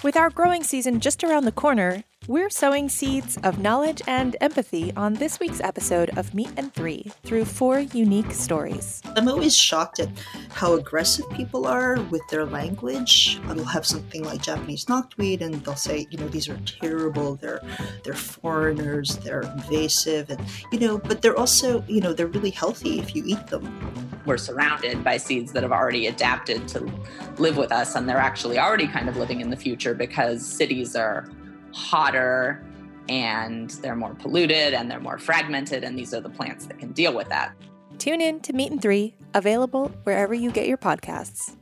With our growing season just around the corner, we're sowing seeds of knowledge and empathy on this week's episode of Meat and Three through 4 unique stories. I'm always shocked at how aggressive people are with their language. They'll have something like Japanese knotweed and they'll say, these are terrible, they're foreigners, they're invasive, and, but they're also, they're really healthy if you eat them. We're surrounded by seeds that have already adapted to live with us, and they're actually already kind of living in the future because cities are hotter and they're more polluted and they're more fragmented, and these are the plants that can deal with that. Tune in to Meat and Three, available wherever you get your podcasts.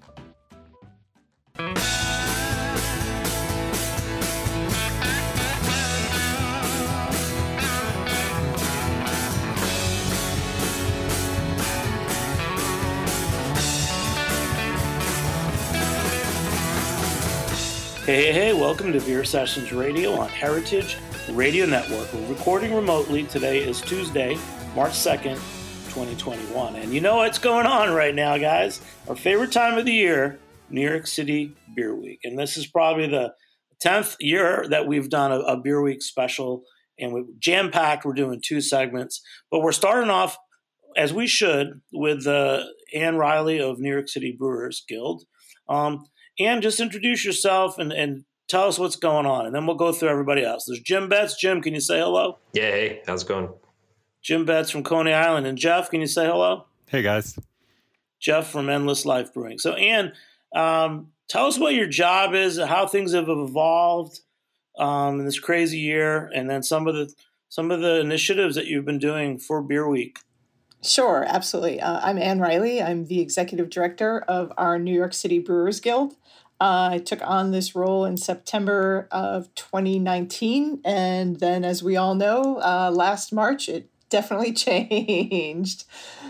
Hey, welcome to Beer Sessions Radio on Heritage Radio Network. We're recording remotely. Today is Tuesday, March 2nd, 2021. And you know what's going on right now, guys? Our favorite time of the year, New York City Beer Week. And this is probably the 10th year that we've done a Beer Week special. And we're jam-packed. We're doing 2 segments. But we're starting off, as we should, with Ann Riley of New York City Brewers Guild. And just introduce yourself and tell us what's going on, and then we'll go through everybody else. There's Jim Betts. Jim, can you say hello? Yeah, hey, how's it going? Jim Betts from Coney Island. And Jeff, can you say hello? Hey, guys. Jeff from Endless Life Brewing. So, Ann, tell us what your job is, how things have evolved in this crazy year, and then some of the initiatives that you've been doing for Beer Week. Sure, absolutely. I'm Ann Riley. I'm the executive director of our New York City Brewers Guild. I took on this role in September of 2019. And then, as we all know, last March, it definitely changed.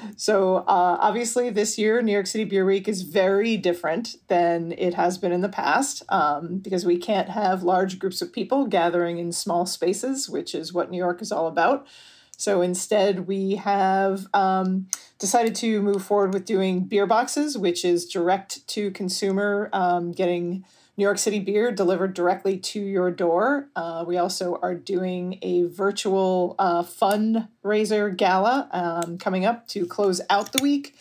So obviously this year, New York City Beer Week is very different than it has been in the past because we can't have large groups of people gathering in small spaces, which is what New York is all about. So instead, we have decided to move forward with doing beer boxes, which is direct to consumer, getting New York City beer delivered directly to your door. We also are doing a virtual fundraiser gala coming up to close out the week.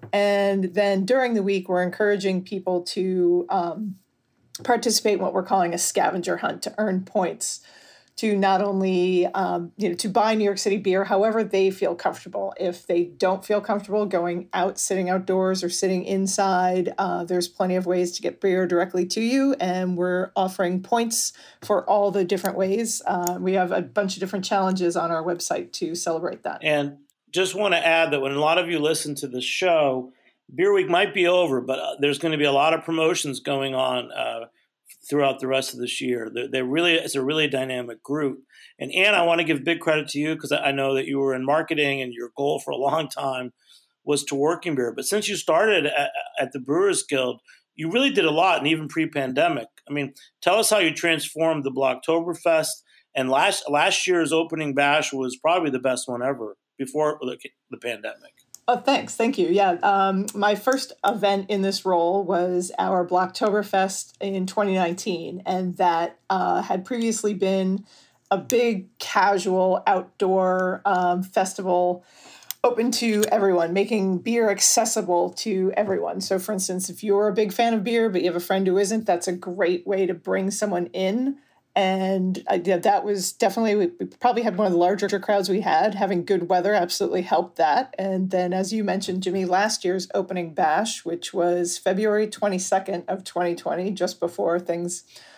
And then during the week, we're encouraging people to participate in what we're calling a scavenger hunt to earn points, to not only, to buy New York City beer however they feel comfortable. If they don't feel comfortable going out, sitting outdoors or sitting inside, there's plenty of ways to get beer directly to you. And we're offering points for all the different ways. We have a bunch of different challenges on our website to celebrate that. And just want to add that when a lot of you listen to the show, Beer Week might be over, but there's going to be a lot of promotions going on throughout the rest of this year. It's a really dynamic group. And Ann, I want to give big credit to you because I know that you were in marketing and your goal for a long time was to working beer. But since you started at the Brewers Guild, you really did a lot, and even pre-pandemic. I mean, tell us how you transformed the Blocktoberfest. And last year's opening bash was probably the best one ever before the pandemic. Oh, thanks. Thank you. Yeah. My first event in this role was our Blocktoberfest in 2019. And that had previously been a big casual outdoor festival open to everyone, making beer accessible to everyone. So for instance, if you're a big fan of beer, but you have a friend who isn't, that's a great way to bring someone in. And that was definitely, we probably had one of the larger crowds we had. Having good weather absolutely helped that. And then, as you mentioned, Jimmy, last year's opening bash, which was February 22nd of 2020, just before things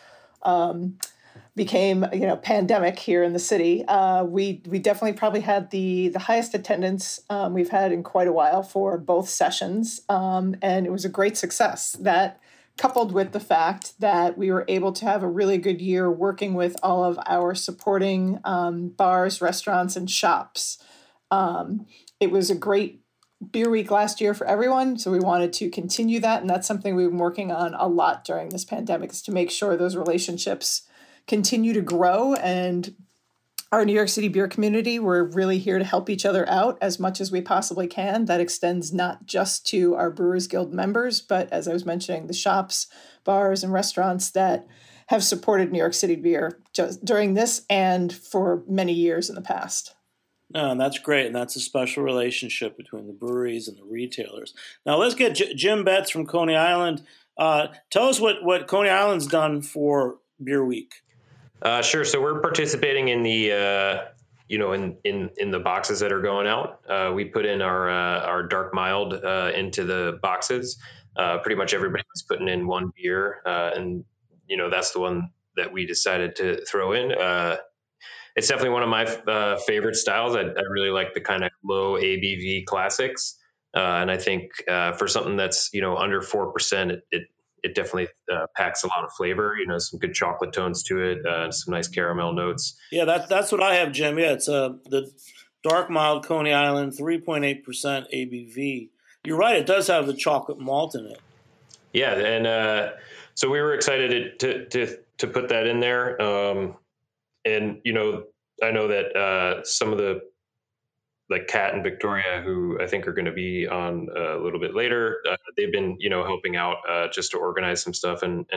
became, pandemic here in the city. We definitely probably had the highest attendance we've had in quite a while for both sessions. And it was a great success. That, coupled with the fact that we were able to have a really good year working with all of our supporting bars, restaurants, and shops. It was a great beer week last year for everyone, so we wanted to continue that, and that's something we've been working on a lot during this pandemic, is to make sure those relationships continue to grow. And our New York City beer community, we're really here to help each other out as much as we possibly can. That extends not just to our Brewers Guild members, but as I was mentioning, the shops, bars, and restaurants that have supported New York City beer just during this and for many years in the past. No, and that's great, and that's a special relationship between the breweries and the retailers. Now let's get Jim Betts from Coney Island. Tell us what Coney Island's done for Beer Week. Sure. So we're participating in the in the boxes that are going out. We put in our dark mild into the boxes. Pretty much everybody was putting in one beer, and that's the one that we decided to throw in. It's definitely one of my favorite styles. I really like the kind of low ABV classics. And I think for something that's, under 4%, it definitely packs a lot of flavor, some good chocolate tones to it, some nice caramel notes. Yeah, that's what I have, Jim. Yeah, it's the dark mild Coney Island, 3.8% ABV. You're right. It does have the chocolate malt in it. Yeah. And so we were excited to put that in there. And, I know that some of the, like Kat and Victoria, who I think are going to be on a little bit later, they've been, helping out just to organize some stuff and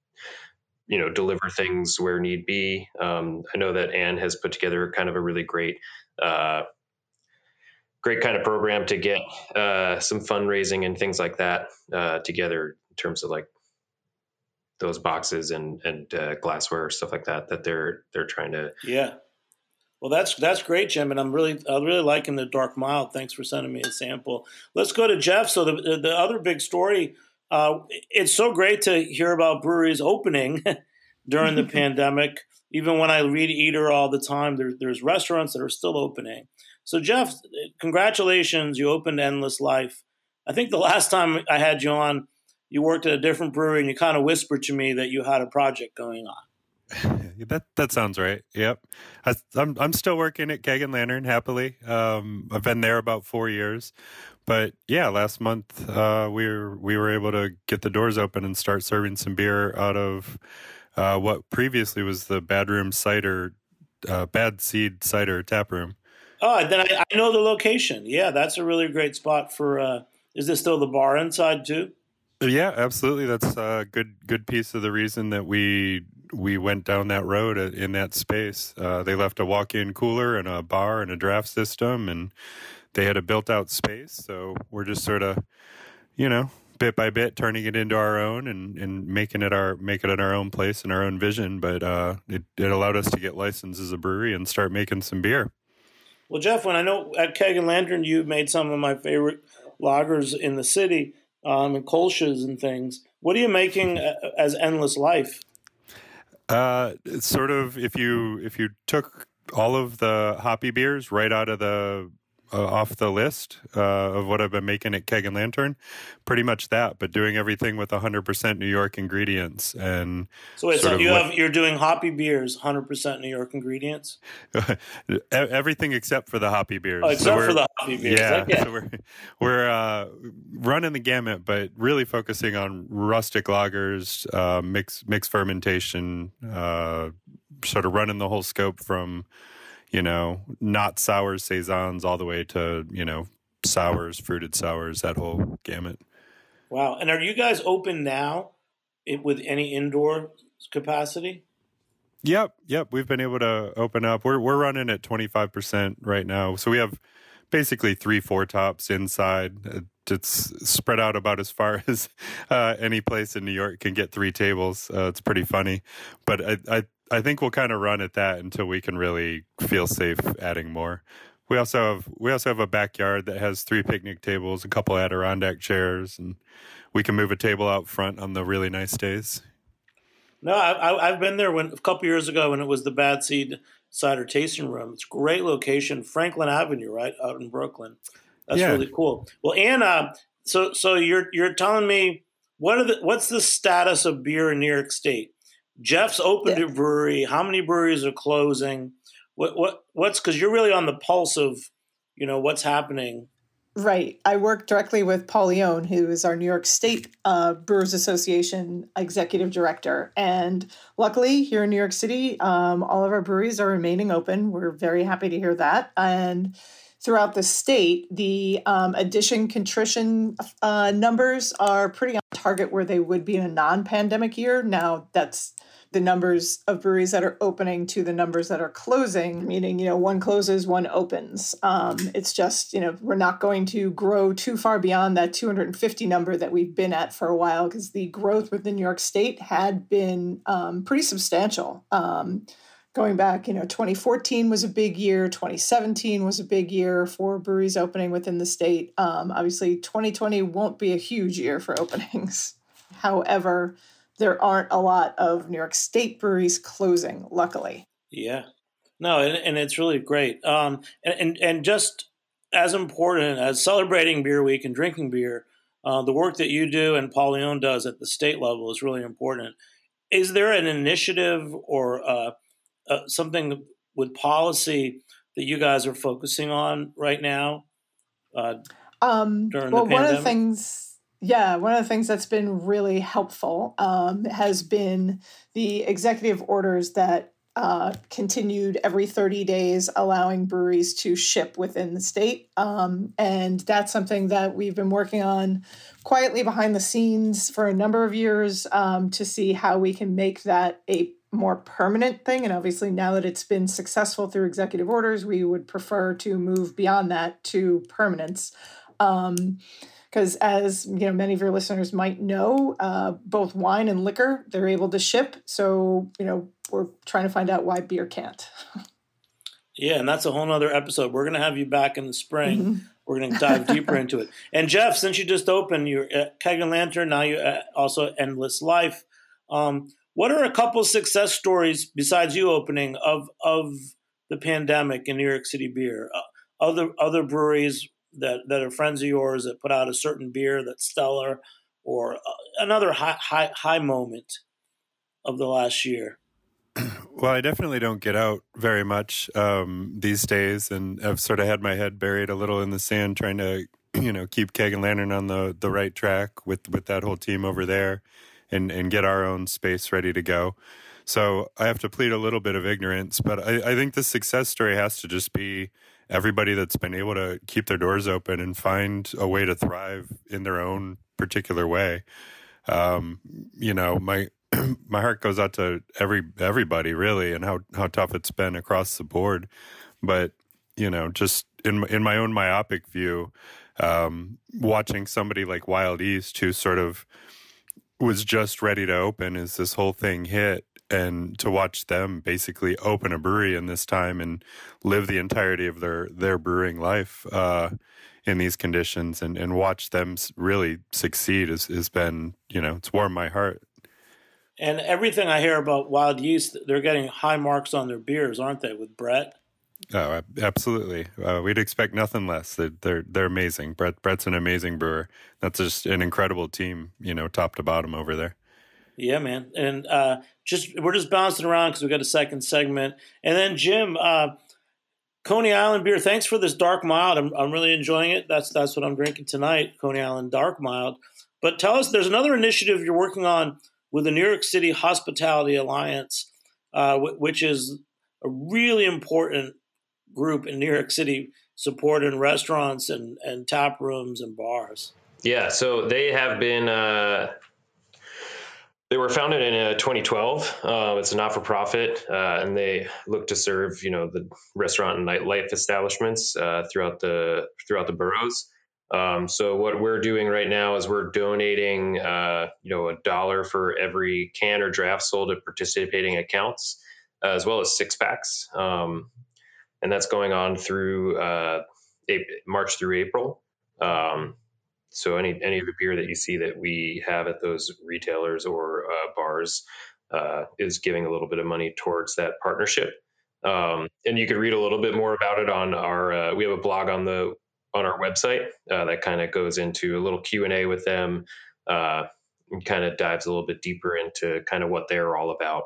deliver things where need be. I know that Anne has put together kind of a really great kind of program to get some fundraising and things like that together in terms of like those boxes and glassware, stuff like that they're trying to. Yeah. Well, that's great, Jim, and I'm really liking the dark mild. Thanks for sending me a sample. Let's go to Jeff. So the other big story, it's so great to hear about breweries opening during the pandemic. Even when I read Eater all the time, there's restaurants that are still opening. So Jeff, congratulations, you opened Endless Life. I think the last time I had you on, you worked at a different brewery, and you kind of whispered to me that you had a project going on. That sounds right. Yep. I'm still working at Keg and Lantern happily. I've been there about 4 years, but yeah, last month we were able to get the doors open and start serving some beer out of what previously was the Bad Seed Cider tap room. Oh, then I know the location. Yeah, that's a really great spot for. Is this still the bar inside too? Yeah, absolutely. That's a good piece of the reason that we went down that road in that space. They left a walk-in cooler and a bar and a draft system, and they had a built-out space. So we're just sort of, bit by bit turning it into our own and making it our own place and our own vision. But it allowed us to get licensed as a brewery and start making some beer. Well, Jeff, when I know at Keg and Lantern you made some of my favorite lagers in the city, and Kolsch's and things. What are you making as Endless Life? It's sort of if you took all of the hoppy beers right out of the off the list of what I've been making at Keg and Lantern, pretty much that, but doing everything with 100% New York ingredients. And so you're doing hoppy beers, 100% New York ingredients. Everything except for the hoppy beers. Oh, except for the hoppy beers. Yeah, okay. So we're running the gamut, but really focusing on rustic lagers, mixed fermentation, sort of running the whole scope from not sours, saisons, all the way to, sours, fruited sours, that whole gamut. Wow. And are you guys open now with any indoor capacity? Yep. We've been able to open up. We're running at 25% right now. So we have basically 3-4 tops inside. It's spread out about as far as any place in New York can get 3 tables. It's pretty funny. But I think we'll kind of run at that until we can really feel safe adding more. We also have a backyard that has 3 picnic tables, a couple Adirondack chairs, and we can move a table out front on the really nice days. No, I've been there a couple years ago when it was the Bad Seed Cider Tasting Room. It's a great location, Franklin Avenue, right out in Brooklyn. That's really cool. Well, Anna, so you're telling me what's the status of beer in New York State? Jeff's opened a brewery. How many breweries are closing? What's because you're really on the pulse of, what's happening. Right. I work directly with Paul Leone, who is our New York State Brewers Association executive director. And luckily, here in New York City, all of our breweries are remaining open. We're very happy to hear that. And throughout the state, the addition contrition numbers are pretty on target where they would be in a non-pandemic year. Now, that's the numbers of breweries that are opening to the numbers that are closing, meaning, one closes, one opens. It's just, we're not going to grow too far beyond that 250 number that we've been at for a while, because the growth within New York State had been pretty substantial. Going back, 2014 was a big year. 2017 was a big year for breweries opening within the state. Obviously, 2020 won't be a huge year for openings. However, there aren't a lot of New York State breweries closing, luckily. Yeah. No, and it's really great. And just as important as celebrating Beer Week and drinking beer, the work that you do and Paul Leone does at the state level is really important. Is there an initiative or something with policy that you guys are focusing on right now during the pandemic? One of the things that's been really helpful has been the executive orders that continued every 30 days, allowing breweries to ship within the state. And that's something that we've been working on quietly behind the scenes for a number of years to see how we can make that a more permanent thing. And obviously, now that it's been successful through executive orders, we would prefer to move beyond that to permanence. Because as many of your listeners might know, both wine and liquor, they're able to ship. So, we're trying to find out why beer can't. Yeah, and that's a whole nother episode. We're going to have you back in the spring. Mm-hmm. We're going to dive deeper into it. And Jeff, since you just opened, you're at Keg and Lantern, now you're also Endless Life. What are a couple success stories besides you opening of the pandemic in New York City beer? Other breweries that are friends of yours that put out a certain beer that's stellar, or another high moment of the last year? Well, I definitely don't get out very much these days, and I've sort of had my head buried a little in the sand trying to, keep Keg and Lantern on the right track with that whole team over there and get our own space ready to go. So I have to plead a little bit of ignorance, but I think the success story has to just be everybody that's been able to keep their doors open and find a way to thrive in their own particular way. My heart goes out to everybody really, and how tough it's been across the board. But, just in my own myopic view, watching somebody like Wild East, who sort of was just ready to open as this whole thing hit, and to watch them basically open a brewery in this time and live the entirety of their brewing life in these conditions, and watch them really succeed has been, it's warmed my heart. And everything I hear about Wild Yeast, they're getting high marks on their beers, aren't they, with Brett? Oh, absolutely. We'd expect nothing less. They're amazing. Brett's an amazing brewer. That's just an incredible team, top to bottom over there. Yeah, man. And we're just bouncing around because we got a second segment. And then Jim, Coney Island beer. Thanks for this Dark Mild. I'm really enjoying it. That's what I'm drinking tonight, Coney Island Dark Mild. But tell us, there's another initiative you're working on with the New York City Hospitality Alliance, which is a really important group in New York City supporting restaurants and tap rooms and bars. Yeah, so they have been they were founded in 2012. It's a not-for-profit, and they look to serve the restaurant and nightlife establishments throughout the boroughs. So what we're doing right now is we're donating $1 for every can or draft sold at participating accounts, as well as 6-packs. And that's going on through March through April. So any of the beer that you see that we have at those retailers or bars is giving a little bit of money towards that partnership. And you can read a little bit more about it on our. We have a blog on our website that kind of goes into a little Q&A with them and kind of dives a little bit deeper into kind of what they're all about.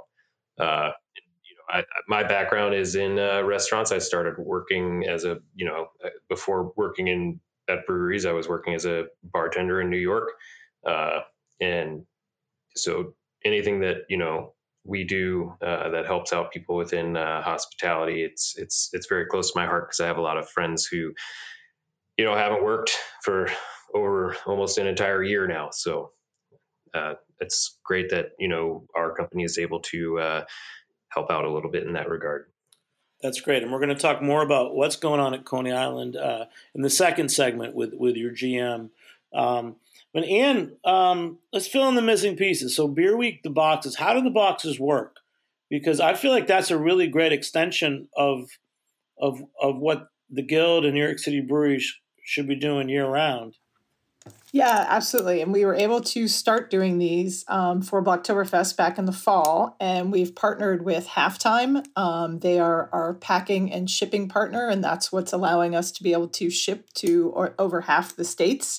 My background is in restaurants. I started working before working at breweries, I was working as a bartender in New York. And so anything that, we do that helps out people within hospitality. It's very close to my heart because I have a lot of friends who, haven't worked for over almost an entire year now. So it's great that, our company is able to help out a little bit in that regard. That's great. And we're going to talk more about what's going on at Coney Island in the second segment with your GM. But Ann, let's fill in the missing pieces. So Beer Week, the boxes, how do the boxes work? Because I feel like that's a really great extension of what the Guild and New York City Breweries should be doing year round. Yeah, absolutely. And we were able to start doing these for Blocktoberfest back in the fall. And we've partnered with Halftime. They are our packing and shipping partner. And that's what's allowing us to be able to ship to over half the states.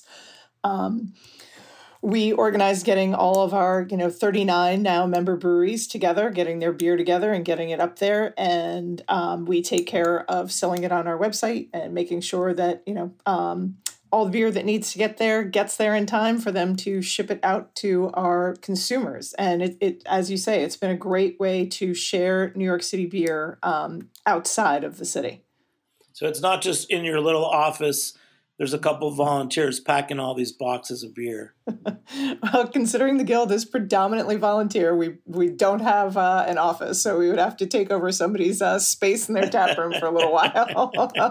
We organized getting all of our, 39 now member breweries together, getting their beer together and getting it up there. And we take care of selling it on our website and making sure that, all the beer that needs to get there gets there in time for them to ship it out to our consumers. And it as you say, it's been a great way to share New York City beer outside of the city. So it's not just in your little office. There's a couple of volunteers packing all these boxes of beer. Well, considering the Guild is predominantly volunteer, we don't have an office, so we would have to take over somebody's space in their tap room for a little while.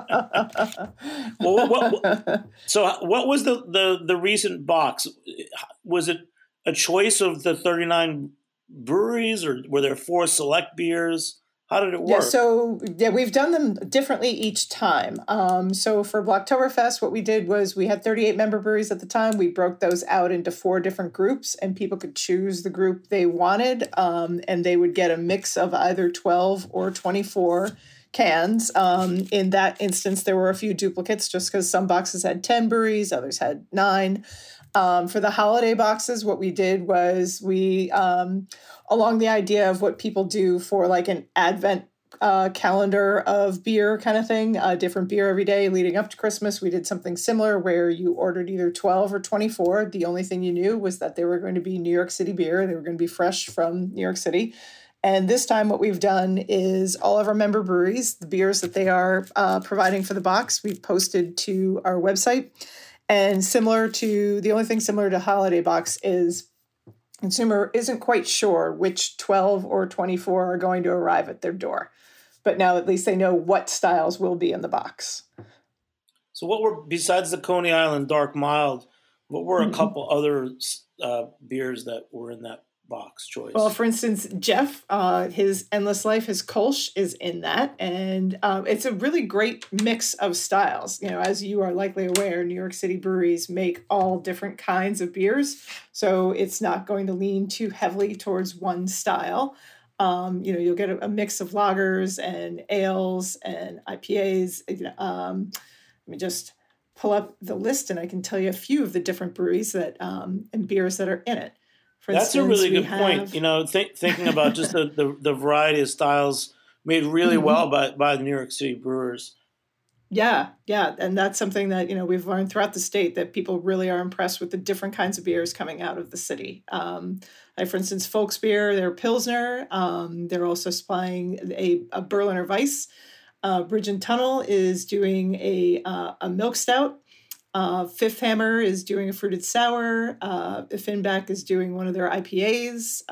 So what was the recent box? Was it a choice of the 39 breweries, or were there 4 select beers? How did it work? We've done them differently each time. So for Blocktoberfest, what we did was we had 38 member breweries at the time. We broke those out into 4 different groups, and people could choose the group they wanted, and they would get a mix of either 12 or 24 cans. In that instance, there were a few duplicates just because some boxes had 10 breweries, others had 9. For the holiday boxes, what we did was we, along the idea of what people do for like an Advent calendar of beer kind of thing, different beer every day leading up to Christmas, we did something similar where you ordered either 12 or 24. The only thing you knew was that they were going to be New York City beer. They were going to be fresh from New York City. And this time what we've done is all of our member breweries, the beers that they are providing for the box, we've posted to our website. And the only thing similar to Holiday Box is consumer isn't quite sure which 12 or 24 are going to arrive at their door. But now at least they know what styles will be in the box. So what were, besides the Coney Island Dark Mild, what were a couple other beers that were in that box choice? Well, for instance, Jeff, his Endless Life, his Kolsch is in that. And it's a really great mix of styles. As you are likely aware, New York City breweries make all different kinds of beers. So it's not going to lean too heavily towards one style. You'll get a mix of lagers and ales and IPAs. Let me just pull up the list and I can tell you a few of the different breweries that and beers that are in it. That's a really good point. Thinking about just the variety of styles made really well by the New York City brewers. Yeah. And that's something that, we've learned throughout the state, that people really are impressed with the different kinds of beers coming out of the city. Like, for instance, Volksbier, they're Pilsner. They're also supplying a Berliner Weiss. Bridge and Tunnel is doing a milk stout. Fifth Hammer is doing a fruited sour. Finback is doing one of their IPAs.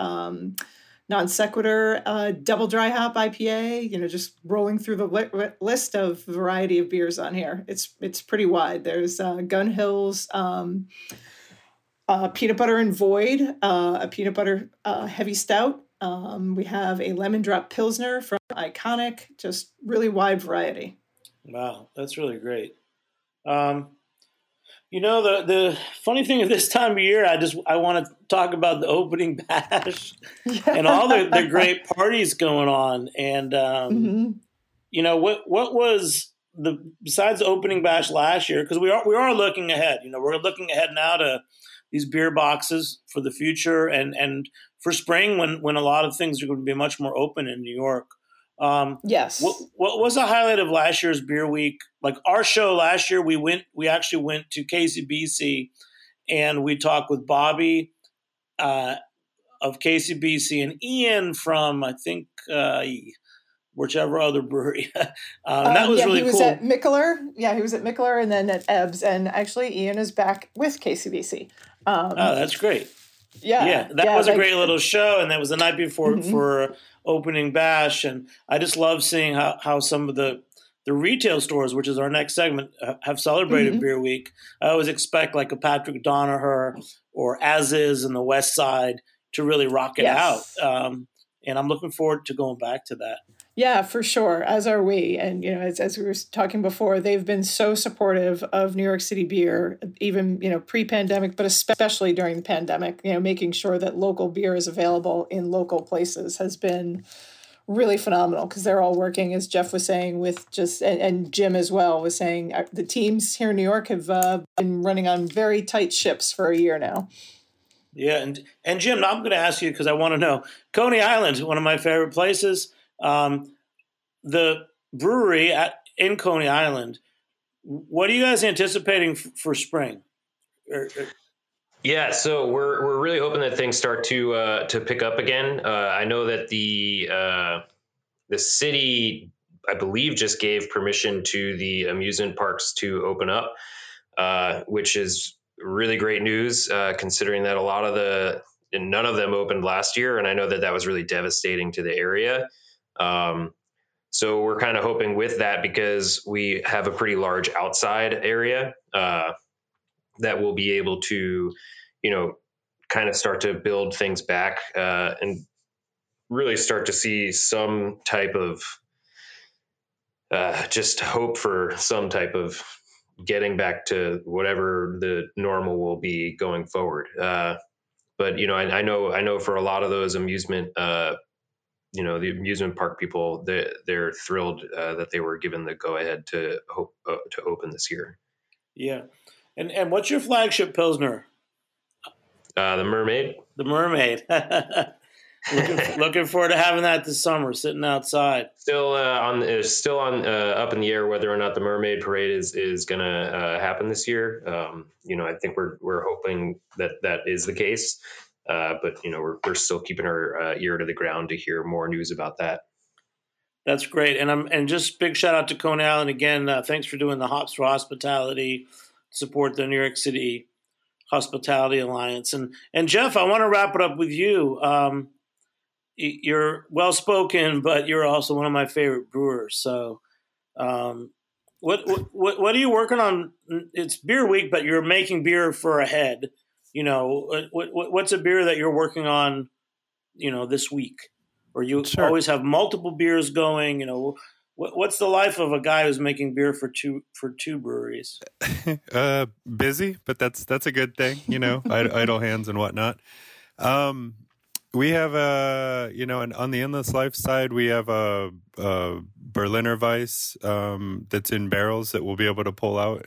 Non Sequitur, double dry hop IPA. Just rolling through the list of variety of beers on here. It's pretty wide. There's Gun Hills, Peanut Butter and Void, a peanut butter heavy stout. We have a Lemon Drop Pilsner from Iconic. Just really wide variety. Wow, that's really great. The funny thing of this time of year, I want to talk about the opening bash and all the great parties going on. And, what was besides the opening bash last year, because we are looking ahead, we're looking ahead now to these beer boxes for the future and for spring when a lot of things are going to be much more open in New York. Yes. What was the highlight of last year's Beer Week? Like our show last year, we actually went to KCBC and we talked with Bobby, of KCBC, and Ian from, I think, whichever other brewery. And that was really cool. He was at Mikkeller. Yeah, he was at Mikkeller and then at Ebbs. And actually, Ian is back with KCBC. That's great. Yeah. That was a great little show. And that was the night before for opening bash. And I just love seeing how some of the retail stores, which is our next segment, have celebrated Beer Week. I always expect like a Patrick Donaher or As Is in the West Side to really rock it out. And I'm looking forward to going back to that. Yeah, for sure. As are we. And, as we were talking before, they've been so supportive of New York City beer, even, pre-pandemic, but especially during the pandemic, making sure that local beer is available in local places has been really phenomenal because they're all working, as Jeff was saying, with and Jim as well was saying, the teams here in New York have been running on very tight ships for a year now. Yeah. And Jim, I'm going to ask you because I want to know, Coney Island, one of my favorite places. The brewery in Coney Island, what are you guys anticipating for spring? Yeah, so we're really hoping that things start to pick up again. I know that the city, I believe, just gave permission to the amusement parks to open up, which is really great news, considering that none of them opened last year, and I know that was really devastating to the area. So we're kind of hoping with that, because we have a pretty large outside area, that we'll be able to, kind of start to build things back, and really start to see some type of, just hope for some type of getting back to whatever the normal will be going forward. But, I know for a lot of those amusement, the amusement park people, they're thrilled that they were given the go ahead to open this year. Yeah. And what's your flagship Pilsner? The Mermaid. The Mermaid. Looking forward to having that this summer, sitting outside. Still up in the air whether or not the Mermaid Parade is going to happen this year. I think we're hoping that is the case. But we're still keeping our ear to the ground to hear more news about that. That's great, and just big shout out to Coney Island again. Thanks for doing the Hops for Hospitality, support the New York City Hospitality Alliance, and Jeff, I want to wrap it up with you. You're well spoken, but you're also one of my favorite brewers. So, what are you working on? It's Beer Week, but you're making beer for ahead. What's a beer that you're working on, this week? Or you always have multiple beers going, what's the life of a guy who's making beer for two breweries? Busy, but that's a good thing, idle hands and whatnot. We have and on the Endless Life side, we have a Berliner Weiss, that's in barrels that we'll be able to pull out,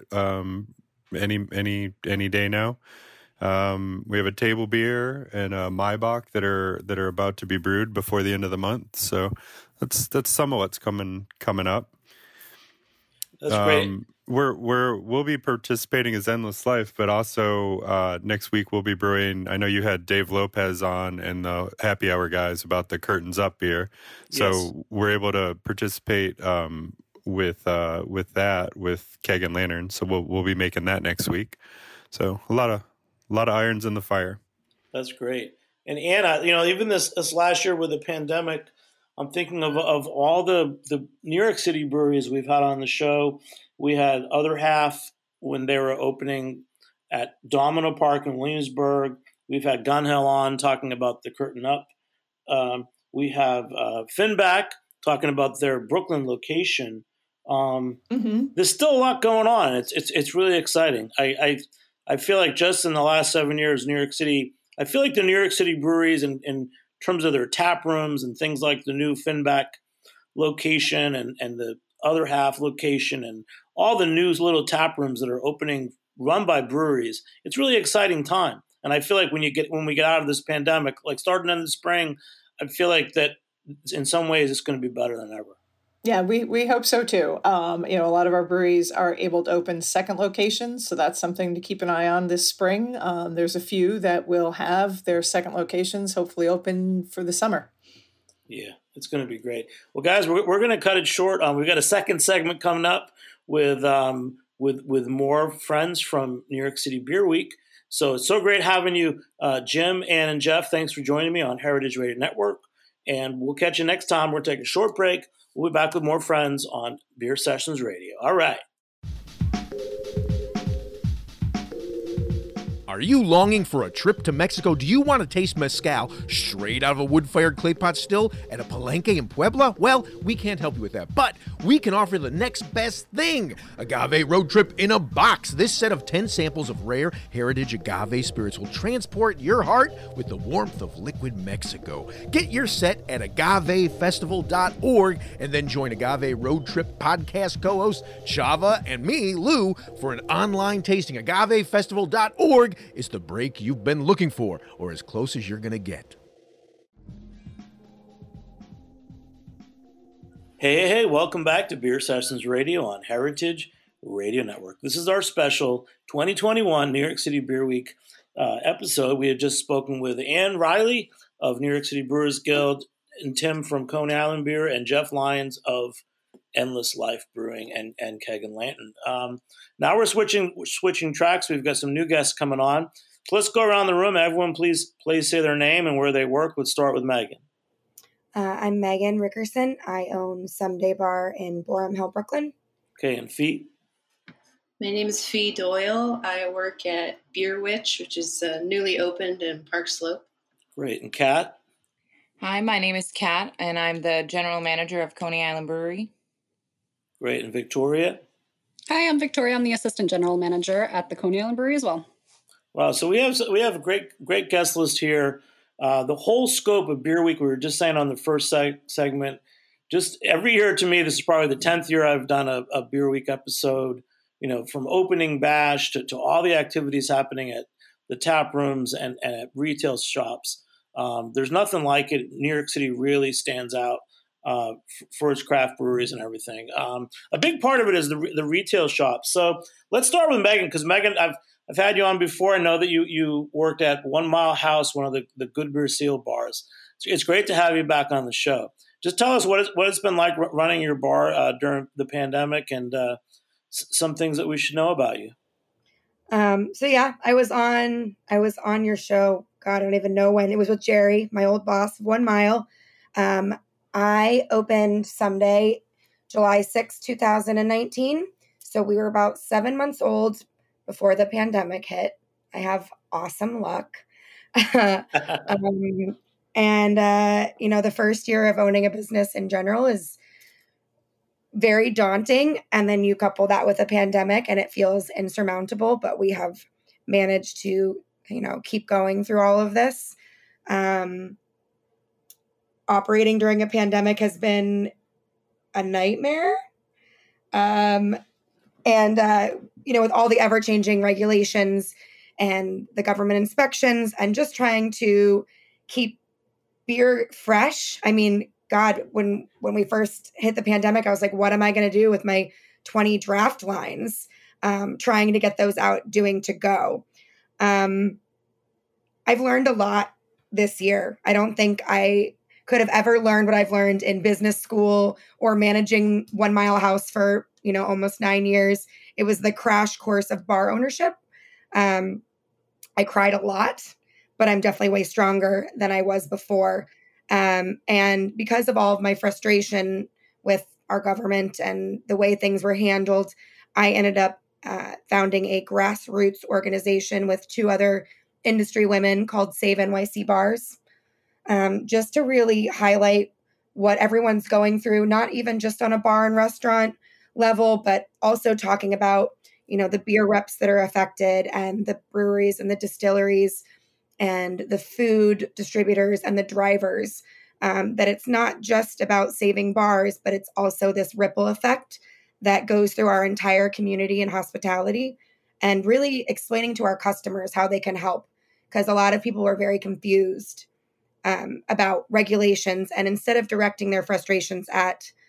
any day now. We have a table beer and a Maibach that are about to be brewed before the end of the month. So that's some of what's coming up. That's great. We'll be participating as Endless Life, but also next week we'll be brewing. I know you had Dave Lopez on and the Happy Hour guys about the Curtains Up beer. So we're able to participate with that with Keg and Lantern. So we'll be making that next week. So a lot of irons in the fire. That's great. And Anna, even this last year with the pandemic, I'm thinking of all the New York City breweries we've had on the show. We had Other Half when they were opening at Domino Park in Williamsburg. We've had Gun Hill on talking about the Curtain Up. We have Finback talking about their Brooklyn location. There's still a lot going on. It's really exciting. I feel like just in the last 7 years, New York City, I feel like the New York City breweries in terms of their tap rooms and things like the new Finback location and the Other Half location and all the new little tap rooms that are opening run by breweries, it's really exciting time. And I feel like when we get out of this pandemic, like starting in the spring, I feel like that in some ways it's going to be better than ever. Yeah, we hope so too. A lot of our breweries are able to open second locations, so that's something to keep an eye on this spring. There's a few that will have their second locations hopefully open for the summer. Yeah, it's going to be great. Well, guys, we're going to cut it short. We've got a second segment coming up with more friends from New York City Beer Week. So it's so great having you, Jim, Ann, and Jeff. Thanks for joining me on Heritage Radio Network. And we'll catch you next time. We're taking a short break. We'll be back with more friends on Beer Sessions Radio. All right. Are you longing for a trip to Mexico? Do you want to taste mezcal straight out of a wood-fired clay pot still at a Palenque in Puebla? Well, we can't help you with that, but we can offer the next best thing. Agave Road Trip in a Box. This set of 10 samples of rare heritage agave spirits will transport your heart with the warmth of liquid Mexico. Get your set at agavefestival.org and then join Agave Road Trip podcast co-host Chava and me, Lou, for an online tasting. Agavefestival.org is the break you've been looking for, or as close as you're going to get. Hey, welcome back to Beer Sessions Radio on Heritage Radio Network. This is our special 2021 New York City Beer Week episode. We had just spoken with Ann Riley of New York City Brewers Guild, and Tim from Coney Island Beer, and Jeff Lyons of Endless Life Brewing and Keg and Lantern. Now we're switching tracks. We've got some new guests coming on. So let's go around the room. Everyone, please say their name and where they work. Let's start with Megan. I'm Megan Rickerson. I own Someday Bar in Borum Hill, Brooklyn. Okay, and Fee? My name is Fee Doyle. I work at Beer Witch, which is newly opened in Park Slope. Great. And Kat? Hi, my name is Kat, and I'm the general manager of Coney Island Brewery. Great. And Victoria? Hi, I'm Victoria. I'm the assistant general manager at the Coney Island Brewery as well. Wow. So we have a great guest list here. The whole scope of Beer Week, we were just saying on the first segment, just every year to me, this is probably the 10th year I've done a Beer Week episode, from opening bash to all the activities happening at the tap rooms and at retail shops. There's nothing like it. New York City really stands out for its craft breweries and everything. A big part of it is the retail shops. So let's start with Megan, because Megan, I've had you on before. I know that you worked at 1 Mile House, one of the Good Beer Seal bars. It's great to have you back on the show. Just tell us what it's been like running your bar during the pandemic, and some things that we should know about you. So yeah, I was on your show. God, I don't even know when. It was with Jerry, my old boss of 1 Mile. I opened Someday, July 6, 2019. So we were about 7 months old before the pandemic hit. I have awesome luck. The first year of owning a business in general is very daunting. And then you couple that with a pandemic and it feels insurmountable, but we have managed to, keep going through all of this. Operating during a pandemic has been a nightmare. With all the ever-changing regulations and the government inspections and just trying to keep beer fresh. I mean, God, when we first hit the pandemic, I was like, what am I going to do with my 20 draft lines? Trying to get those out, doing to go. I've learned a lot this year. I don't think I could have ever learned what I've learned in business school or managing 1 Mile House for, almost 9 years. It was the crash course of bar ownership. I cried a lot, but I'm definitely way stronger than I was before. And because of all of my frustration with our government and the way things were handled, I ended up founding a grassroots organization with 2 other industry women called Save NYC Bars, just to really highlight what everyone's going through, not even just on a bar and restaurant level, but also talking about, the beer reps that are affected and the breweries and the distilleries and the food distributors and the drivers, that it's not just about saving bars, but it's also this ripple effect that goes through our entire community and hospitality, and really explaining to our customers how they can help. Because a lot of people were very confused about regulations, and instead of directing their frustrations at,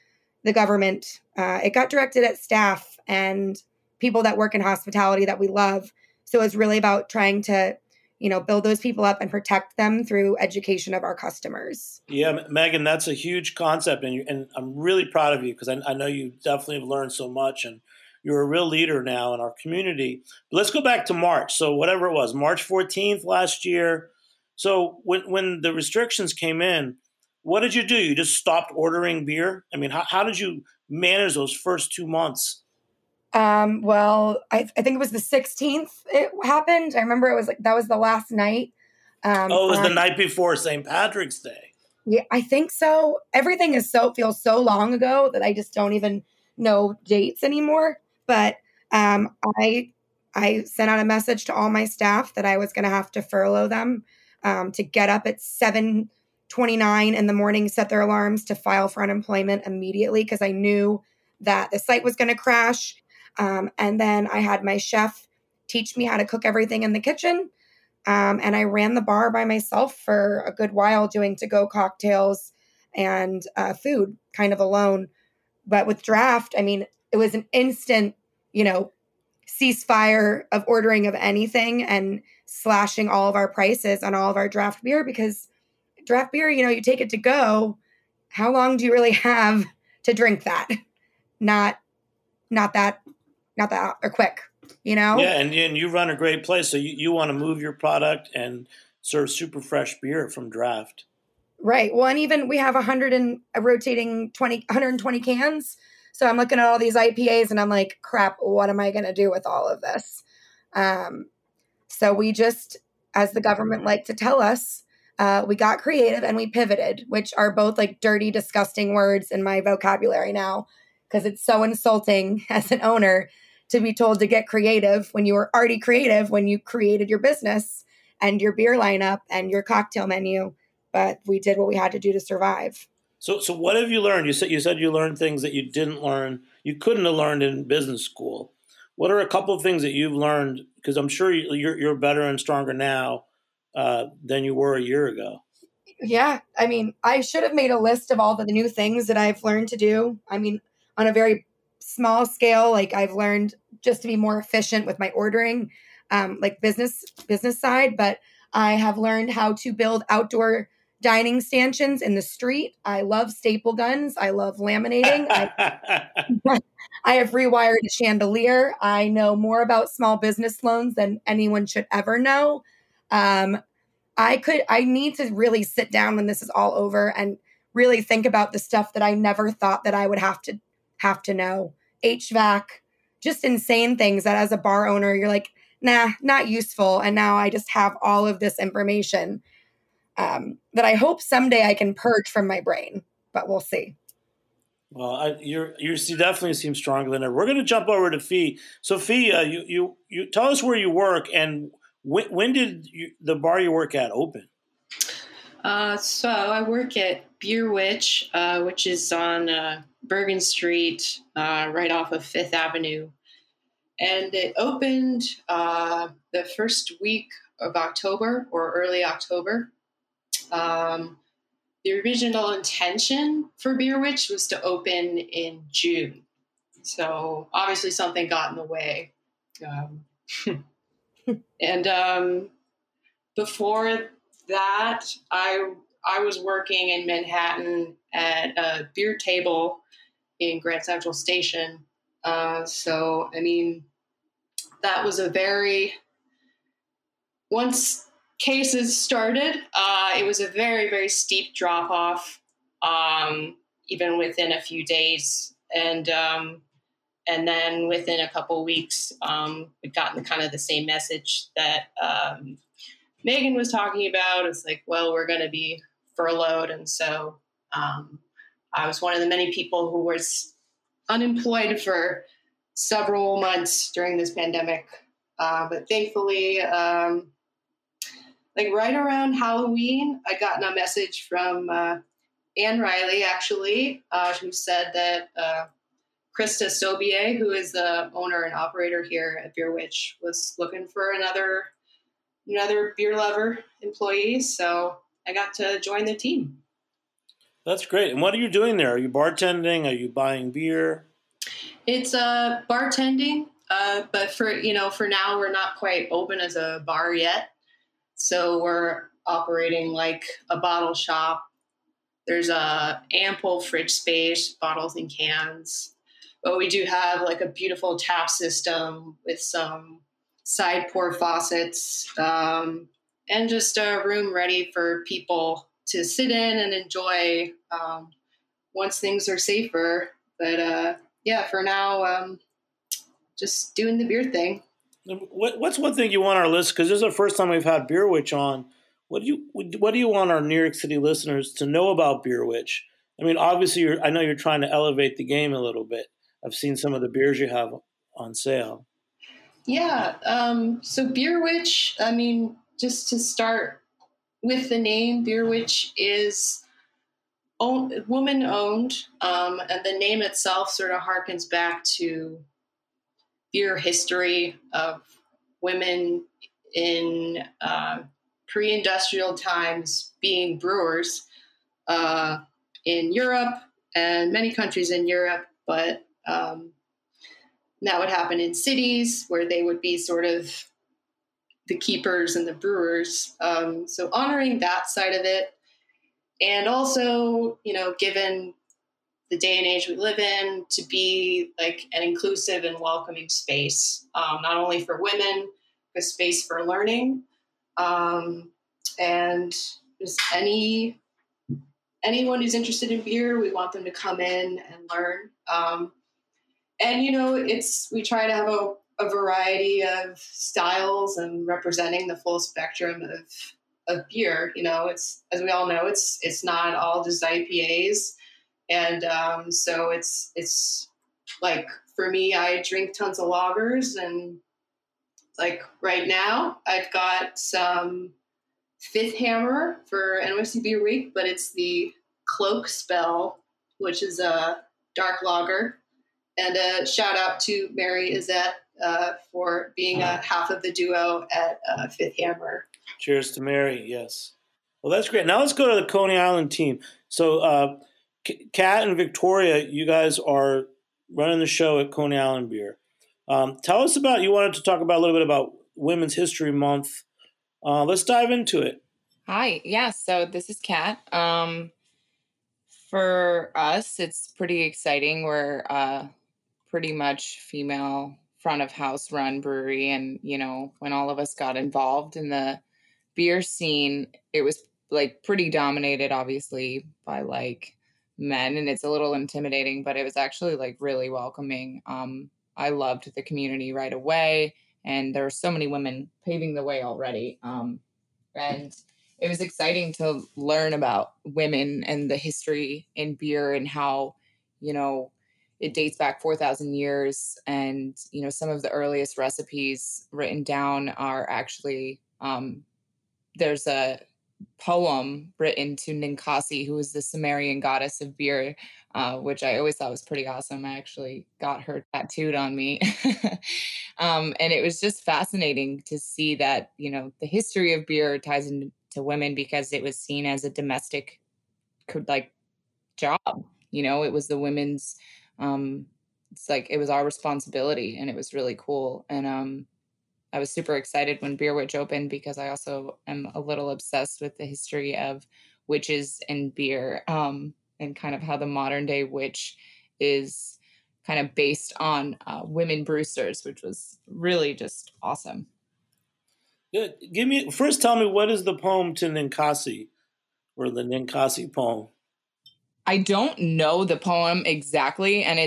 the government. It got directed at staff and people that work in hospitality that we love. So it's really about trying to, build those people up and protect them through education of our customers. Yeah, Megan, that's a huge concept, and I'm really proud of you because I know you definitely have learned so much, and you're a real leader now in our community. But let's go back to March. So whatever it was, March 14th last year. So when the restrictions came in, what did you do? You just stopped ordering beer? I mean, how did you manage those first 2 months? Well, I think it was the 16th it happened. I remember it was that was the last night. It was the night before St. Patrick's Day. Yeah, I think so. Everything feels so long ago that I just don't even know dates anymore. But I sent out a message to all my staff that I was going to have to furlough them to get up at 7:29 in the morning, set their alarms to file for unemployment immediately because I knew that the site was going to crash. And then I had my chef teach me how to cook everything in the kitchen. And I ran the bar by myself for a good while doing to-go cocktails and food kind of alone. But with draft, I mean, it was an instant, ceasefire of ordering of anything and slashing all of our prices on all of our draft beer because draft beer, you take it to go. How long do you really have to drink that? Not that or quick, Yeah, and you run a great place, so you want to move your product and serve super fresh beer from draft. Right. Well, and even we have 120 cans. So I'm looking at all these IPAs and I'm like, crap, what am I going to do with all of this? So we just, as the government liked to tell us, we got creative and we pivoted, which are both like dirty, disgusting words in my vocabulary now, because it's so insulting as an owner to be told to get creative when you were already creative when you created your business and your beer lineup and your cocktail menu. But we did what we had to do to survive. So what have you learned? You said you learned things that you didn't learn, you couldn't have learned in business school. What are a couple of things that you've learned? Because I'm sure you're better and stronger now than you were a year ago. Yeah. I mean, I should have made a list of all the new things that I've learned to do. I mean, on a very small scale, like I've learned just to be more efficient with my ordering, like business side, but I have learned how to build outdoor dining stanchions in the street. I love staple guns. I love laminating. I have rewired a chandelier. I know more about small business loans than anyone should ever know. I need to really sit down when this is all over and really think about the stuff that I never thought that I would have to know. HVAC, just insane things that as a bar owner, you're like, nah, not useful. And now I just have all of this information that I hope someday I can purge from my brain, but we'll see. Well, you definitely seem stronger than ever. We're going to jump over to Fee. So Fee, you tell us where you work and when did the bar you work at open? So I work at Beer Witch, which is on Bergen Street, right off of Fifth Avenue. And it opened the first week of October or early October. The original intention for Beer Witch was to open in June. So obviously something got in the way. And before that, I was working in Manhattan at a beer table in Grand Central Station. So, I mean, that was once cases started, it was a very, very steep drop off, even within a few days. And then within a couple of weeks, we'd gotten kind of the same message that Megan was talking about. It's like, well, we're going to be furloughed. And so I was one of the many people who was unemployed for several months during this pandemic. But thankfully, like right around Halloween, I gotten a message from Ann Riley, actually, who said that Krista Sobier, who is the owner and operator here at Beer Witch, was looking for another beer lover employee. So I got to join the team. That's great. And what are you doing there? Are you bartending? Are you buying beer? It's bartending, but for now we're not quite open as a bar yet. So we're operating like a bottle shop. There's a ample fridge space, bottles and cans. But we do have like a beautiful tap system with some side pour faucets, and just a room ready for people to sit in and enjoy once things are safer. But for now, just doing the beer thing. What's one thing you want our listeners, because this is the first time we've had Beer Witch on, what do you want our New York City listeners to know about Beer Witch? I mean, obviously, I know you're trying to elevate the game a little bit. I've seen some of the beers you have on sale. Yeah. So Beer Witch, I mean, just to start with the name, Beer Witch is woman-owned, and the name itself sort of harkens back to beer history of women in pre-industrial times being brewers in Europe and many countries in Europe, but that would happen in cities where they would be sort of the keepers and the brewers. So honoring that side of it. And also, given the day and age we live in, to be like an inclusive and welcoming space, not only for women, but space for learning. And just anyone who's interested in beer, we want them to come in and learn. We try to have a variety of styles and representing the full spectrum of beer. It's, as we all know, it's not all just IPAs. And so it's like, for me, I drink tons of lagers, and like right now I've got some Fifth Hammer for NYC Beer Week, but it's the Cloak Spell, which is a dark lager. And a shout out to Mary Izette for being a half of the duo at Fifth Hammer. Cheers to Mary, yes. Well, that's great. Now let's go to the Coney Island team. So Kat and Victoria, you guys are running the show at Coney Island Beer. Tell us about, you wanted to talk about a little bit about Women's History Month. Let's dive into it. Hi. Yeah. So this is Kat. For us, it's pretty exciting. We're pretty much female front of house run brewery. And, when all of us got involved in the beer scene, it was like pretty dominated, obviously, by like men. And it's a little intimidating, but it was actually like really welcoming. I loved the community right away. And there were so many women paving the way already. And it was exciting to learn about women and the history in beer and how, it dates back 4,000 years. And, some of the earliest recipes written down are actually, there's a poem written to Ninkasi, who was the Sumerian goddess of beer, which I always thought was pretty awesome. I actually got her tattooed on me. And it was just fascinating to see that, the history of beer ties into women because it was seen as a domestic job. It was the women's, it's like, it was our responsibility, and it was really cool. And I was super excited when Beer Witch opened because I also am a little obsessed with the history of witches and beer, and kind of how the modern day witch is kind of based on women brewsters, which was really just awesome. Good. Tell me, what is the poem to Ninkasi, or the Ninkasi poem? I don't know the poem exactly, and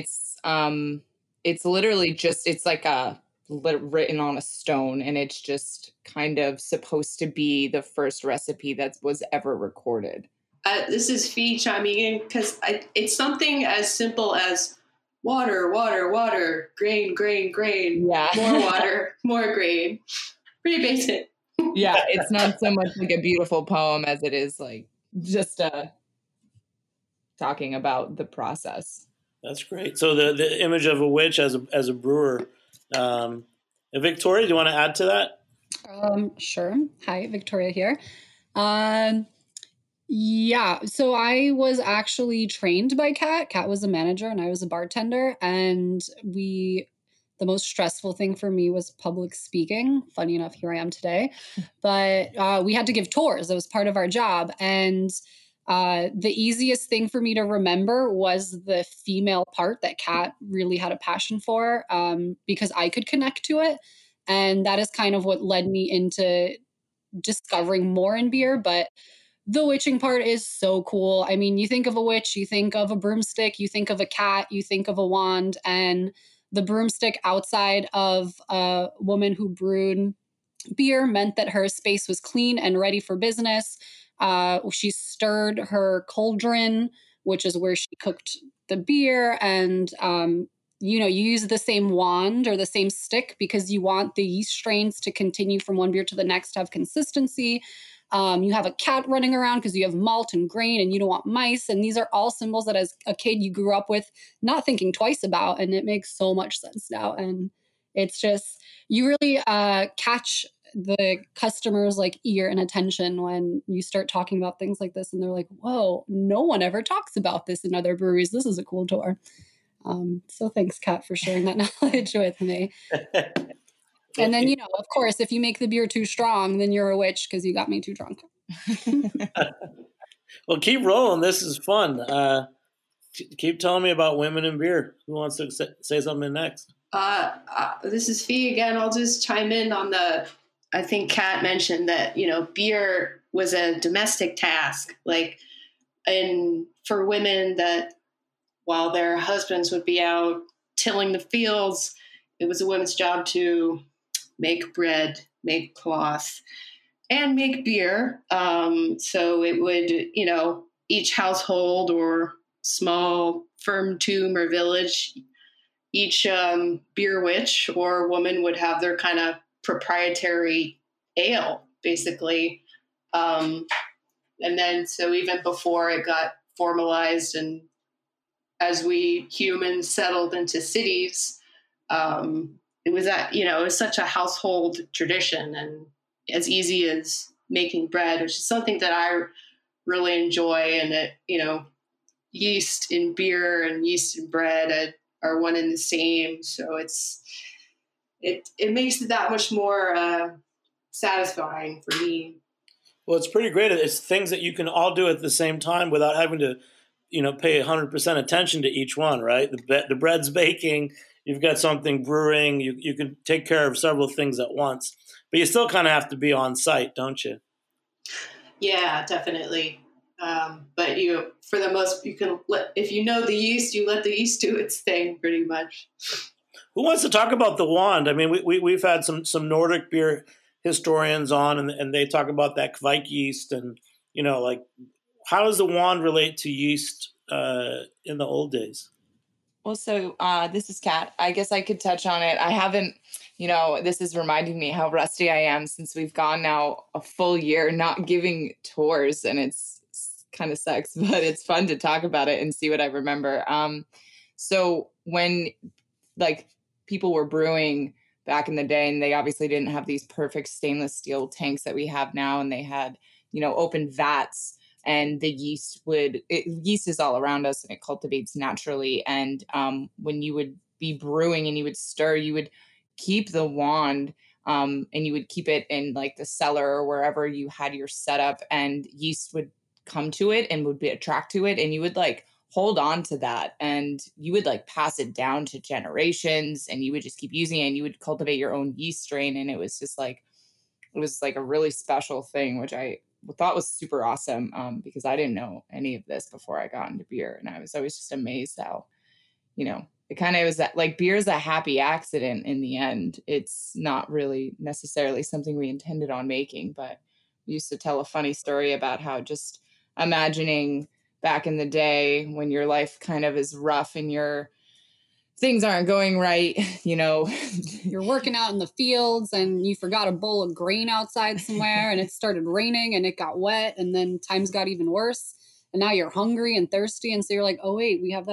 it's literally just, it's like written on a stone, and it's just kind of supposed to be the first recipe that was ever recorded. This is Fee chiming in because it's something as simple as water, water, water, grain, grain, grain, yeah. More water, more grain. Pretty basic. Yeah, it's not so much like a beautiful poem as it is like just talking about the process. That's great. So the image of a witch as a brewer. Victoria, do you want to add to that? Sure. Hi, Victoria here. Yeah. So I was actually trained by Kat. Kat was a manager and I was a bartender. And the most stressful thing for me was public speaking. Funny enough, here I am today. But we had to give tours. That was part of our job. And the easiest thing for me to remember was the female part that Kat really had a passion for, because I could connect to it. And that is kind of what led me into discovering more in beer. But the witching part is so cool. I mean, you think of a witch, you think of a broomstick, you think of a cat, you think of a wand, and the broomstick outside of a woman who brewed beer meant that her space was clean and ready for business. She stirred her cauldron, which is where she cooked the beer, and you use the same wand or the same stick because you want the yeast strains to continue from one beer to the next to have consistency. You have a cat running around because you have malt and grain and you don't want mice. And these are all symbols that as a kid you grew up with, not thinking twice about. And it makes so much sense now. And it's just, you really catch the customer's like ear and attention when you start talking about things like this. And they're like, whoa, no one ever talks about this in other breweries. This is a cool tour. So thanks, Kat, for sharing that knowledge with me. And then, of course, if you make the beer too strong, then you're a witch because you got me too drunk. Well, keep rolling. This is fun. Keep telling me about women in beer. Who wants to say something next? This is Fee again. I'll just chime in on I think Kat mentioned that, beer was a domestic task. And for women that while their husbands would be out tilling the fields, it was a woman's job to make bread, make cloth, and make beer. So it would, each household or small firm tomb or village, each beer witch or woman would have their kind of proprietary ale, basically. And then, so even before it got formalized and as we humans settled into cities, it was it was such a household tradition and as easy as making bread, which is something that I really enjoy. And that, yeast in beer and yeast in bread are one and the same. So it makes it that much more satisfying for me. Well, it's pretty great. It's things that you can all do at the same time without having to, pay 100% attention to each one, right? The bread's baking. You've got something brewing. You can take care of several things at once, but you still kind of have to be on site, don't you? Yeah, definitely. But for the most, you can if you know the yeast, you let the yeast do its thing, pretty much. Who wants to talk about the wand? I mean, we've had some Nordic beer historians on, and they talk about that Kveik yeast, and how does the wand relate to yeast in the old days? Well, so this is Kat. I guess I could touch on it. I haven't, this is reminding me how rusty I am since we've gone now a full year not giving tours, and it's kind of sucks, but it's fun to talk about it and see what I remember. So when people were brewing back in the day, and they obviously didn't have these perfect stainless steel tanks that we have now, and they had, open vats. And the yeast is all around us and it cultivates naturally. And when you would be brewing and you would stir, you would keep the wand and you would keep it in the cellar or wherever you had your setup, and yeast would come to it and would be attracted to it. And you would hold on to that and you would pass it down to generations, and you would just keep using it and you would cultivate your own yeast strain. And it was just it was a really special thing, which I thought was super awesome because I didn't know any of this before I got into beer. And I was always just amazed how, it kind of was that beer is a happy accident in the end. It's not really necessarily something we intended on making, but we used to tell a funny story about how just imagining back in the day when your life kind of is rough and things aren't going right, You're working out in the fields and you forgot a bowl of grain outside somewhere and it started raining and it got wet, and then times got even worse. And now you're hungry and thirsty. And so you're like, oh, wait, we have that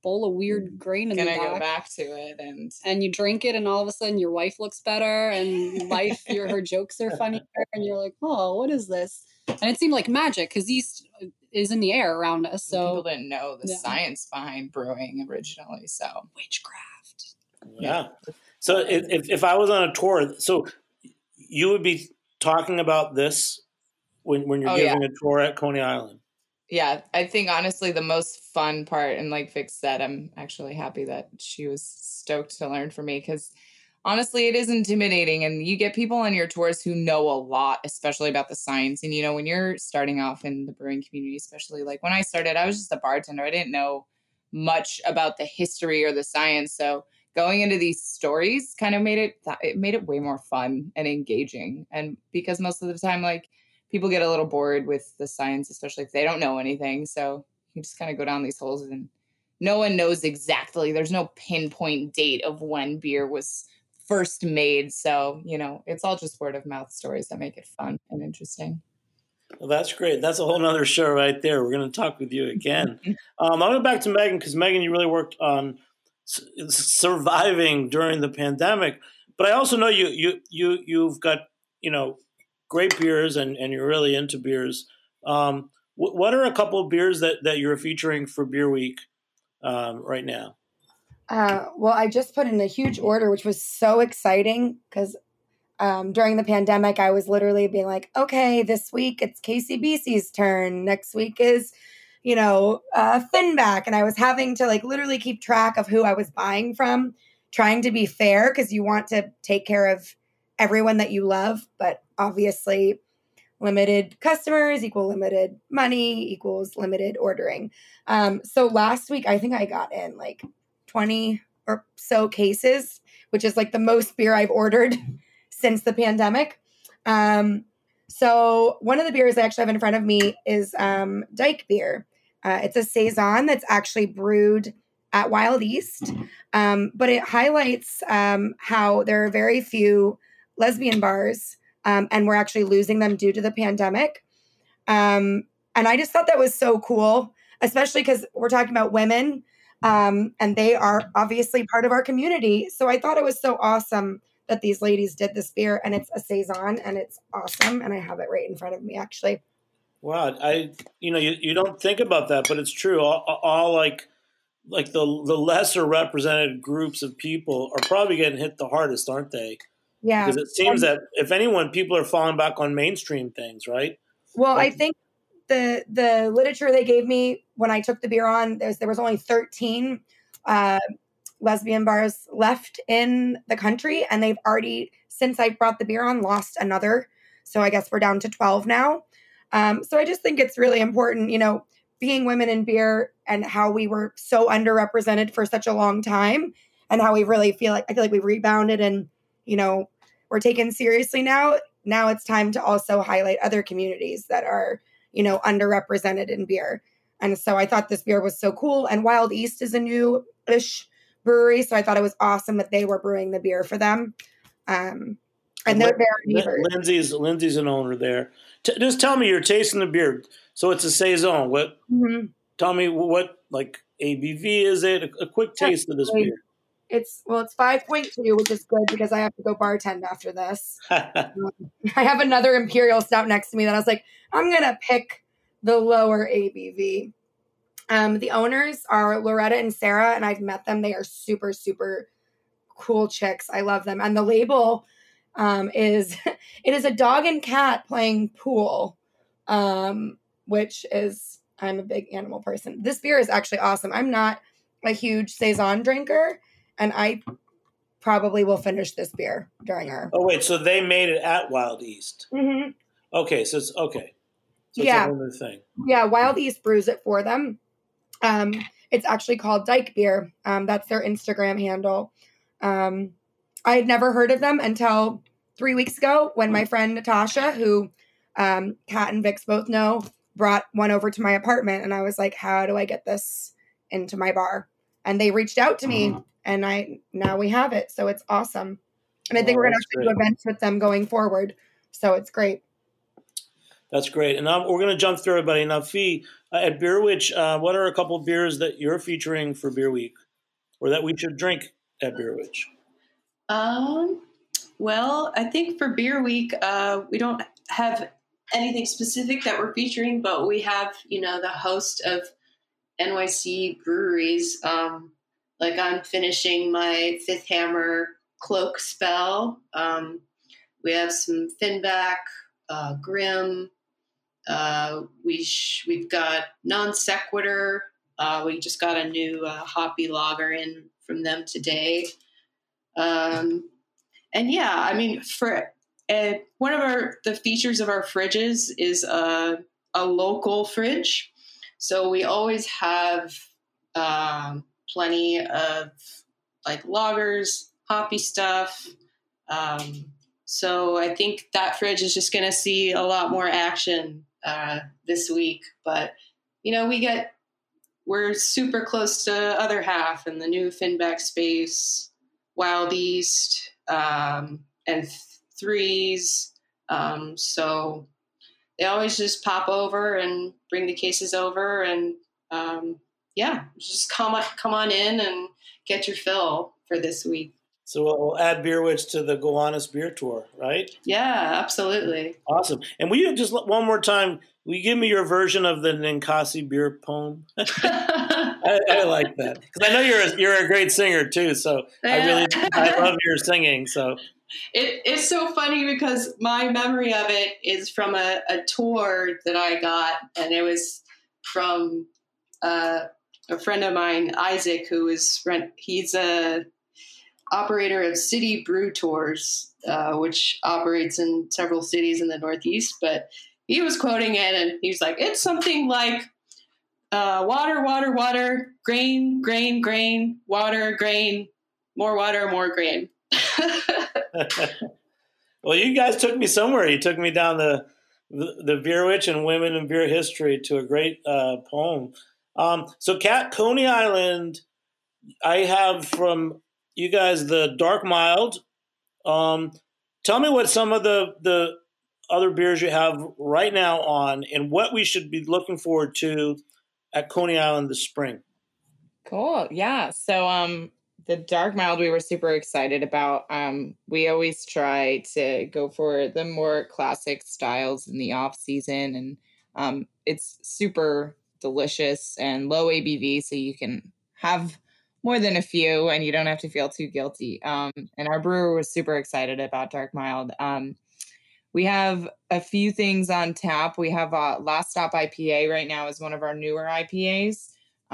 bowl of weird grain in the Gonna back. go back to it, and you drink it, and all of a sudden your wife looks better, and her jokes are funnier, and you're like, oh, what is this? And it seemed like magic because yeast is in the air around us. So people didn't know the science behind brewing originally. So witchcraft. Yeah. So if I was on a tour, so you would be talking about this when you're giving a tour at Coney Island. Yeah, I think honestly the most fun part, and like Vic said, I'm actually happy that she was stoked to learn from me, because honestly it is intimidating, and you get people on your tours who know a lot, especially about the science. And when you're starting off in the brewing community, especially like when I started, I was just a bartender. I didn't know much about the history or the science. So going into these stories kind of made it way more fun and engaging. And because most of the time, like, people get a little bored with the science, especially if they don't know anything. So you just kind of go down these holes, and no one knows exactly. There's no pinpoint date of when beer was first made. So, it's all just word of mouth stories that make it fun and interesting. Well, that's great. That's a whole nother show right there. We're going to talk with you again. I'll go back to Megan, because Megan, you really worked on surviving during the pandemic. But I also know you've got, great beers, and you're really into beers. What are a couple of beers that you're featuring for Beer Week right now? Well, I just put in a huge order, which was so exciting because during the pandemic, I was literally being like, okay, this week it's KCBC's turn. Next week is, Finback. And I was having to literally keep track of who I was buying from, trying to be fair because you want to take care of everyone that you love, but obviously limited customers equal limited money equals limited ordering. So last week, I think I got in 20 or so cases, which is the most beer I've ordered since the pandemic. So one of the beers I actually have in front of me is Dyke beer. It's a Saison that's actually brewed at Wild East, but it highlights how there are very few lesbian bars, and we're actually losing them due to the pandemic. And I just thought that was so cool, especially because we're talking about women, and they are obviously part of our community. So I thought it was so awesome that these ladies did this beer, and it's a Saison, and it's awesome. And I have it right in front of me, actually. Wow. You don't think about that, but it's true. All the lesser represented groups of people are probably getting hit the hardest, aren't they? Yeah. Because it seems that if anyone, people are falling back on mainstream things, right? Well, I think the literature they gave me when I took the beer on, there was only 13 lesbian bars left in the country, and they've already, since I brought the beer on, lost another. So I guess we're down to 12 now. So I just think it's really important, being women in beer and how we were so underrepresented for such a long time, and how we really I feel like we've rebounded, and, we're taken seriously now. Now it's time to also highlight other communities that are, underrepresented in beer. And so I thought this beer was so cool. And Wild East is a new-ish brewery, so I thought it was awesome that they were brewing the beer for them. And they're neighbors. Lindsay's an owner there. Just tell me, you're tasting the beer. So it's a Saison. What? Mm-hmm. Tell me what ABV is it? A quick taste of this beer. It's 5.2, which is good because I have to go bartend after this. I have another Imperial Stout next to me that I was like, I'm going to pick the lower ABV. The owners are Loretta and Sarah, and I've met them. They are super, super cool chicks. I love them. And the label is a dog and cat playing pool, which is, I'm a big animal person. This beer is actually awesome. I'm not a huge Saison drinker, and I probably will finish this beer during our... Oh, wait, so they made it at Wild East. Mm-hmm. Okay, so it's okay. So it's yeah. a whole new thing. Yeah, Wild East brews it for them. It's actually called Dyke Beer. That's their Instagram handle. I had never heard of them until 3 weeks ago when my friend Natasha, who Kat and Vix both know, brought one over to my apartment. And I was like, how do I get this into my bar? And they reached out to me, and now we have it. So it's awesome. And I think we're going to have to do events with them going forward. So it's great. That's great. And now we're going to jump through everybody. Now, Fee, at Beer Witch, what are a couple of beers that you're featuring for Beer Week or that we should drink at Beer Witch? Well, I think for Beer Week, we don't have anything specific that we're featuring, but we have, the host of NYC breweries. Like I'm finishing my Fifth Hammer Cloak Spell. We have some Finback, Grim. We've got Non Sequitur. We just got a new hoppy lager in from them today. And yeah, I mean, for one of the features of our fridges is a local fridge. So we always have plenty of like lagers, hoppy stuff. So I think that fridge is just going to see a lot more action this week. But, we're super close to Other Half and the new Finback Space, Wild East, and Threes. So they always just pop over and bring the cases over and, just come on in and get your fill for this week. So we'll add Beer Witch to the Gowanus Beer Tour, right? Yeah, absolutely. Awesome. And will you just one more time, will you give me your version of the Ninkasi beer poem? I like that because I know you're a great singer too. So I love your singing. So it's so funny because my memory of it is from a tour that I got, and it was from a friend of mine, Isaac, he's a operator of City Brew Tours, which operates in several cities in the Northeast. But he was quoting it, and he was like, "It's something like water, water, water, grain, grain, grain, water, grain, more water, more grain." Well, you guys took me somewhere. You took me down the Beer Witch and women in beer history to a great poem. So, Kat, Coney Island, I have from you guys the Dark Mild. Tell me what some of the other beers you have right now on and what we should be looking forward to at Coney Island this spring. Cool. Yeah. So the Dark Mild we were super excited about. We always try to go for the more classic styles in the off season, and it's super delicious and low ABV, so you can have more than a few and you don't have to feel too guilty. And our brewer was super excited about Dark Mild. We have a few things on tap. We have Last Stop IPA right now is one of our newer IPAs.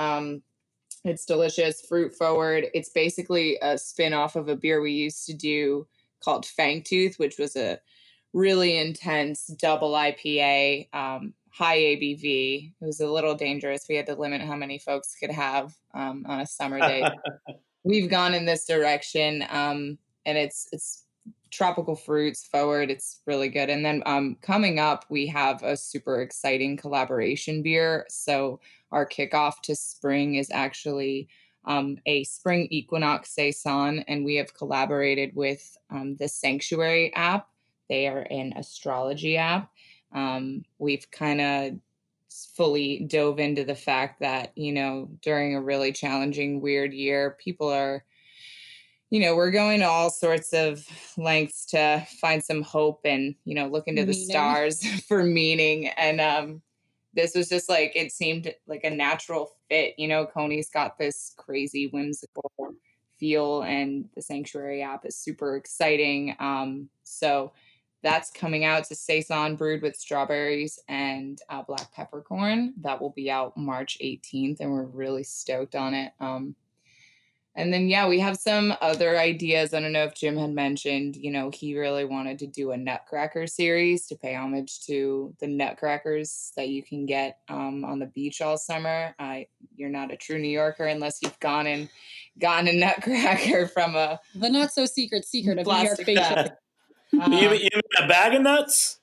It's delicious, fruit forward. It's basically a spin-off of a beer we used to do called Fangtooth, which was a really intense double IPA, high ABV. It was a little dangerous. We had to limit how many folks could have on a summer day. We've gone in this direction, and it's tropical fruits forward. It's really good. And then coming up, we have a super exciting collaboration beer. So our kickoff to spring is actually a Spring Equinox Saison, and we have collaborated with the Sanctuary app. They are an astrology app. We've kind of fully dove into the fact that, during a really challenging, weird year, people are, we're going to all sorts of lengths to find some hope and, look into the stars for meaning. And this was just it seemed like a natural fit. Coney's got this crazy whimsical feel, and the Sanctuary app is super exciting. So that's coming out. It's a Saison brewed with strawberries and black peppercorn. That will be out March 18th, and we're really stoked on it. And then, we have some other ideas. I don't know if Jim had mentioned, he really wanted to do a Nutcracker series to pay homage to the Nutcrackers that you can get on the beach all summer. You're not a true New Yorker unless you've gone and gotten a Nutcracker from the not so secret of New York facial. You mean a bag of nuts?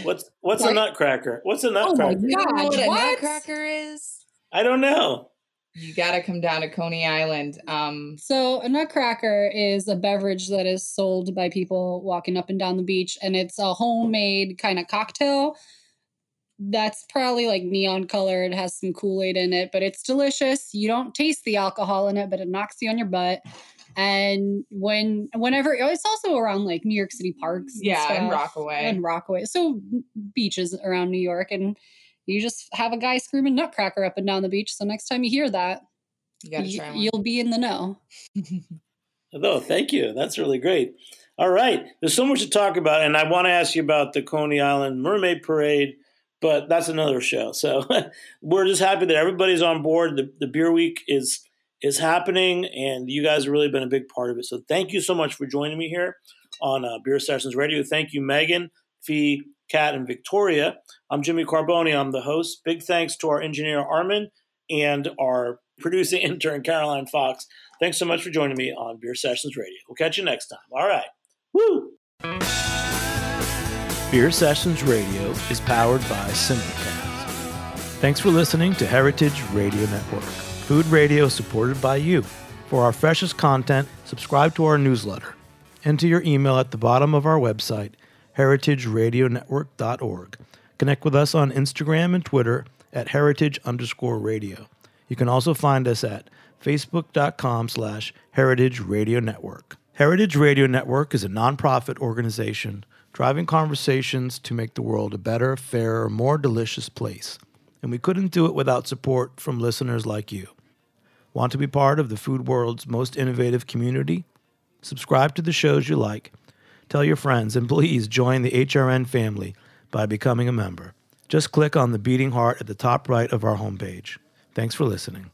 What's a nutcracker? What's a nutcracker? You know what a nutcracker is? I don't know. You got to come down to Coney Island. So a nutcracker is a beverage that is sold by people walking up and down the beach, and it's a homemade kind of cocktail that's probably like neon colored, has some Kool-Aid in it, but it's delicious. You don't taste the alcohol in it, but it knocks you on your butt. And whenever it's also around like New York City parks, and Rockaway, so beaches around New York, and you just have a guy screaming nutcracker up and down the beach. So next time you hear that, you'll be in the know. Oh, thank you. That's really great. All right, there's so much to talk about, and I want to ask you about the Coney Island Mermaid Parade, but that's another show. So we're just happy that everybody's on board. The Beer Week is happening, and you guys have really been a big part of it. So thank you so much for joining me here on Beer Sessions Radio. Thank you, Megan, Fee, Kat, and Victoria. I'm Jimmy Carboni. I'm the host. Big thanks to our engineer, Armin, and our producing intern, Caroline Fox. Thanks so much for joining me on Beer Sessions Radio. We'll catch you next time. All right. Woo! Beer Sessions Radio is powered by Simplecast. Thanks for listening to Heritage Radio Network. Food radio supported by you. For our freshest content, subscribe to our newsletter. Enter your email at the bottom of our website, heritageradionetwork.org. Connect with us on Instagram and Twitter at heritage_radio. You can also find us at facebook.com/Heritage Radio Network. Heritage Radio Network is a nonprofit organization driving conversations to make the world a better, fairer, more delicious place. And we couldn't do it without support from listeners like you. Want to be part of the food world's most innovative community? Subscribe to the shows you like. Tell your friends, and please join the HRN family by becoming a member. Just click on the beating heart at the top right of our homepage. Thanks for listening.